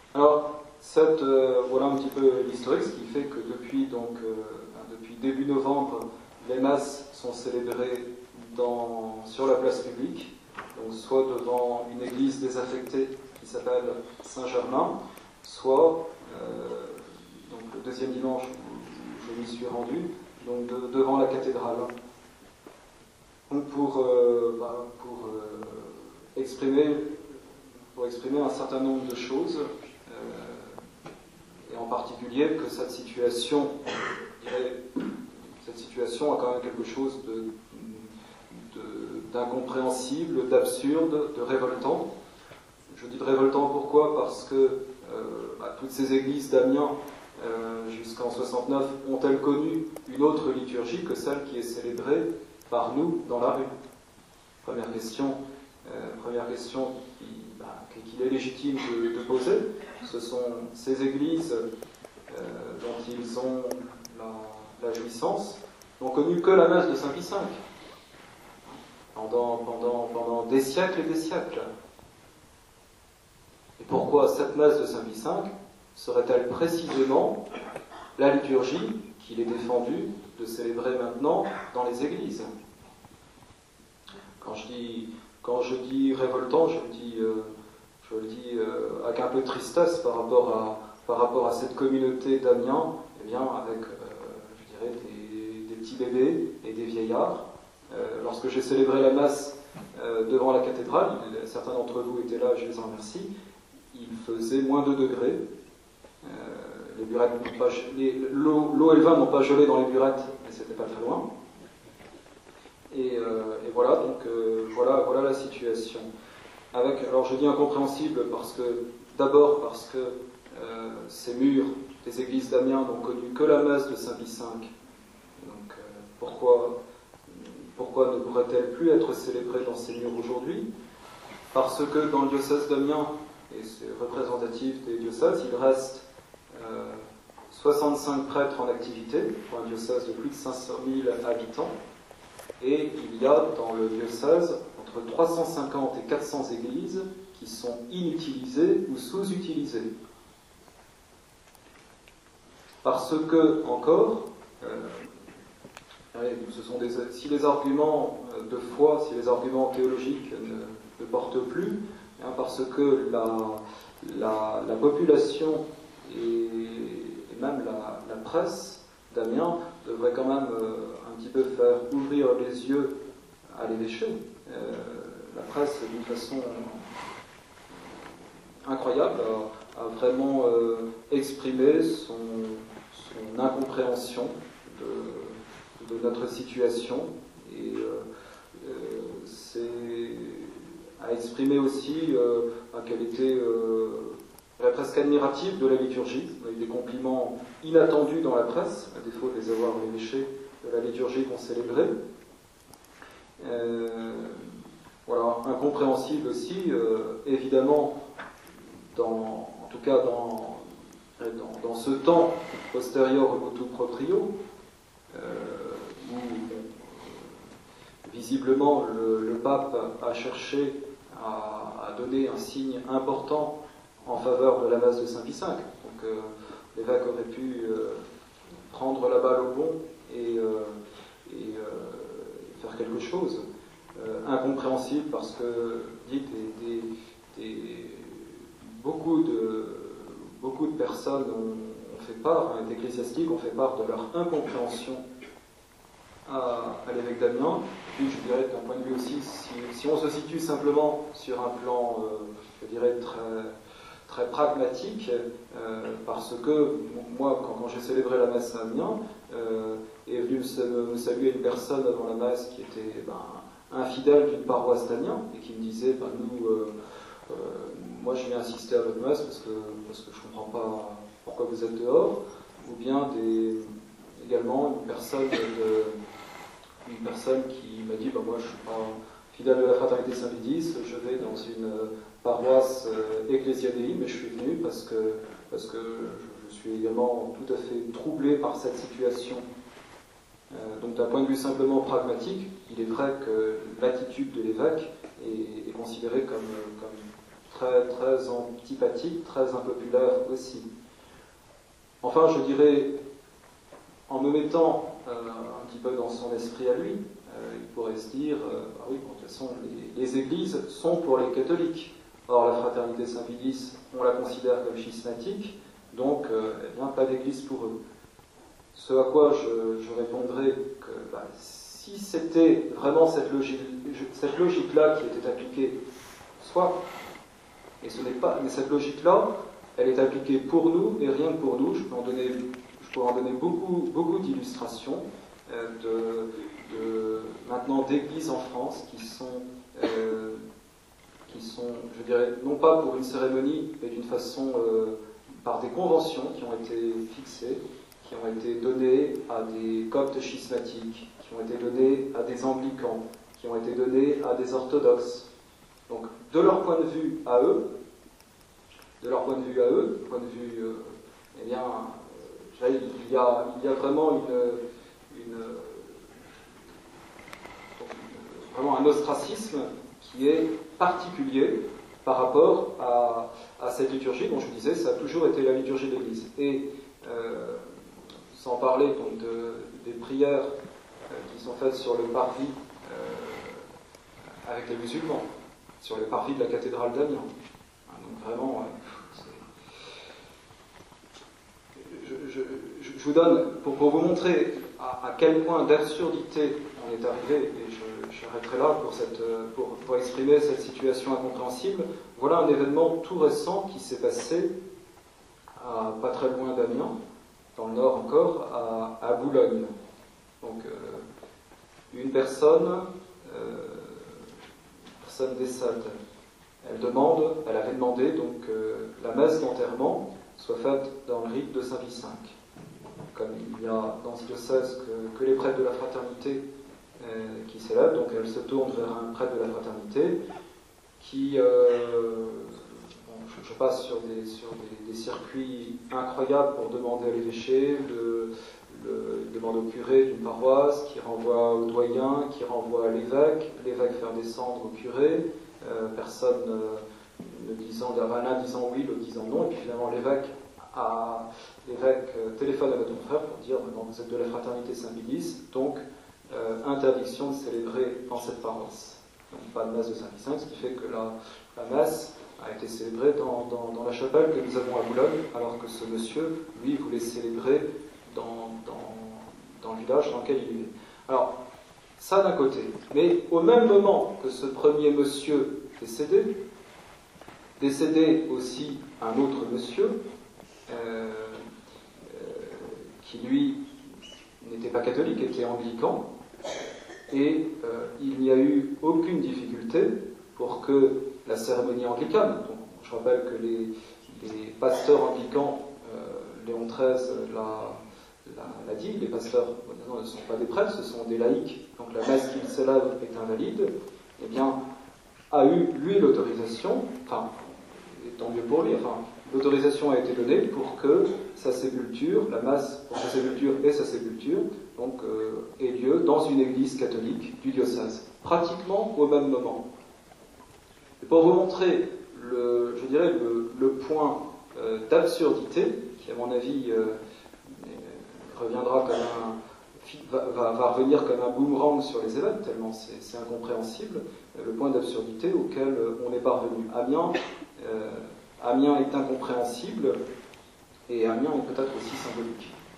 Alors, voilà un petit peu l'historique, ce qui fait que depuis début novembre, les messes sont célébrées sur la place publique, donc soit devant une église désaffectée qui s'appelle Saint-Germain, soit, donc le deuxième dimanche où je m'y suis rendu, donc devant la cathédrale. Donc pour exprimer un certain nombre de choses, et en particulier que cette situation a quand même quelque chose d'incompréhensible, d'absurde, de révoltant. Je dis de révoltant pourquoi ? Parce que toutes ces églises d'Amiens, jusqu'en 69, ont-elles connu une autre liturgie que celle qui est célébrée par nous dans la rue ? Première question qu'il est légitime de poser. Ce sont ces églises dont ils ont la jouissance, n'ont connu que la messe de Saint Pie V pendant des siècles et des siècles. Et pourquoi cette messe de Saint Pie V serait-elle précisément la liturgie qu'il est défendu de célébrer maintenant dans les églises ? Quand je dis révoltant, je le dis avec un peu de tristesse par rapport à cette communauté d'Amiens, eh bien avec, je dirais, des petits bébés et des vieillards. Lorsque j'ai célébré la messe devant la cathédrale, certains d'entre vous étaient là, je les en remercie, il faisait moins 2 degrés. Les burettes l'eau et le vin n'ont pas gelé dans les burettes, mais c'était pas très loin. Et voilà, donc voilà la situation. Alors je dis incompréhensible d'abord parce que ces murs des églises d'Amiens n'ont connu que la messe de Saint Pie V. Donc pourquoi ne pourrait-elle plus être célébrée dans ces murs aujourd'hui ? Parce que dans le diocèse d'Amiens, et c'est représentatif des diocèses, il reste 65 prêtres en activité, pour un diocèse de plus de 500 000 habitants, et il y a dans le diocèse entre 350 et 400 églises qui sont inutilisées ou sous-utilisées. Parce que, encore, si les arguments de foi, si les arguments théologiques ne portent plus, parce que la population et même la presse d'Amiens devrait quand même un petit peu faire ouvrir les yeux à l'évêché. La presse, d'une façon incroyable, a vraiment exprimé son incompréhension de notre situation et a exprimé aussi qu'elle était presque admirative de la liturgie. On a eu des compliments inattendus dans la presse, à défaut de les avoir l'évêché de la liturgie qu'on célébrait. Voilà, incompréhensible aussi, évidemment, en tout cas dans ce temps postérieur au motu proprio, où visiblement le pape a cherché à donner un signe important en faveur de la messe de Saint Pie V. Donc l'évêque aurait pu prendre la balle au bond et faire quelque chose. Incompréhensible parce que beaucoup de personnes ont fait part, ecclésiastiques ont fait part de leur incompréhension à l'évêque d'Amiens. Et puis je dirais d'un point de vue aussi, si on se situe simplement sur un plan, je dirais, très pragmatique, parce que moi, quand j'ai célébré la messe à Amiens, est venu me saluer une personne avant la messe qui était un fidèle d'une paroisse d'Amiens et qui me disait moi je viens assister à votre messe parce que je ne comprends pas pourquoi vous êtes dehors, ou bien également une personne qui m'a dit moi je suis pas fidèle de la fraternité Saint-Médis, je vais dans une paroisse Ecclesia Dei, mais je suis venu parce que je suis également tout à fait troublé par cette situation. Donc d'un point de vue simplement pragmatique, il est vrai que l'attitude de l'évêque est considérée comme très, très antipathique, très impopulaire aussi. Enfin, je dirais, en me mettant un petit peu dans son esprit à lui, il pourrait se dire, ah oui, bon, de toute façon, les églises sont pour les catholiques. Or, la fraternité Saint-Pédis, on la considère comme schismatique, donc, eh bien, pas d'église pour eux. Ce à quoi je répondrai que bah, si c'était vraiment cette logique-là qui était appliquée, soit, et ce n'est pas, mais cette logique-là, elle est appliquée pour nous et rien que pour nous. Je pourrais en donner beaucoup d'illustrations maintenant d'églises en France qui sont, je dirais, non pas pour une cérémonie, mais d'une façon, par des conventions qui ont été fixées, qui ont été données à des coptes schismatiques, qui ont été données à des anglicans, qui ont été données à des orthodoxes. Donc, de leur point de vue à eux, eh bien, il y a vraiment vraiment un ostracisme qui est particulier par rapport à cette liturgie dont je vous disais, ça a toujours été la liturgie de l'Église. Et sans parler donc des prières qui sont faites sur le parvis avec les musulmans, sur le parvis de la cathédrale d'Amiens. Donc vraiment, je vous donne, pour vous montrer à quel point d'absurdité on est arrivé, et j'arrêterai là pour exprimer cette situation incompréhensible. Voilà un événement tout récent qui s'est passé pas très loin d'Amiens, dans le nord encore, à Boulogne. Donc, une personne décède. Elle avait demandé donc la messe d'enterrement soit faite dans le rite de Saint-Vicent. Comme il y a dans ce diocèse que les prêtres de la fraternité qui célèbrent, donc elle se tourne vers un prêtre de la fraternité qui, je passe sur des circuits incroyables pour demander à l'évêché, demande au curé d'une paroisse, qui renvoie au doyen, qui renvoie à l'évêque faire descendre au curé, personne ne disant, l'un disant oui, l'autre disant non, et puis finalement l'évêque téléphone à notre frère pour dire non, vous êtes de la fraternité Saint-Pédis, donc interdiction de célébrer dans cette paroisse. Donc pas de messe de Saint-Vicent, ce qui fait que la messe a été célébrée dans la chapelle que nous avons à Boulogne, alors que ce monsieur, lui, voulait célébrer dans le village dans lequel il vivait. Alors, ça d'un côté. Mais au même moment que ce premier monsieur décédait aussi un autre monsieur, qui lui n'était pas catholique, était anglican, et il n'y a eu aucune difficulté pour que la cérémonie anglicane, donc je rappelle que les pasteurs anglicans, Léon XIII l'a dit, les pasteurs ne sont pas des prêtres, ce sont des laïcs, donc la messe qu'ils célèbrent est invalide, eh bien, a eu, lui, l'autorisation, enfin, et tant mieux pour lui, enfin, l'autorisation a été donnée pour que sa sépulture, la messe pour sa sépulture et sa sépulture, donc, ait lieu dans une église catholique du diocèse, pratiquement au même moment. Et pour vous montrer, je dirais, le point d'absurdité, qui à mon avis reviendra comme va revenir comme un boomerang sur les évêques, tellement c'est incompréhensible, le point d'absurdité auquel on est parvenu. Amiens est incompréhensible, et Amiens est peut-être aussi symbolique.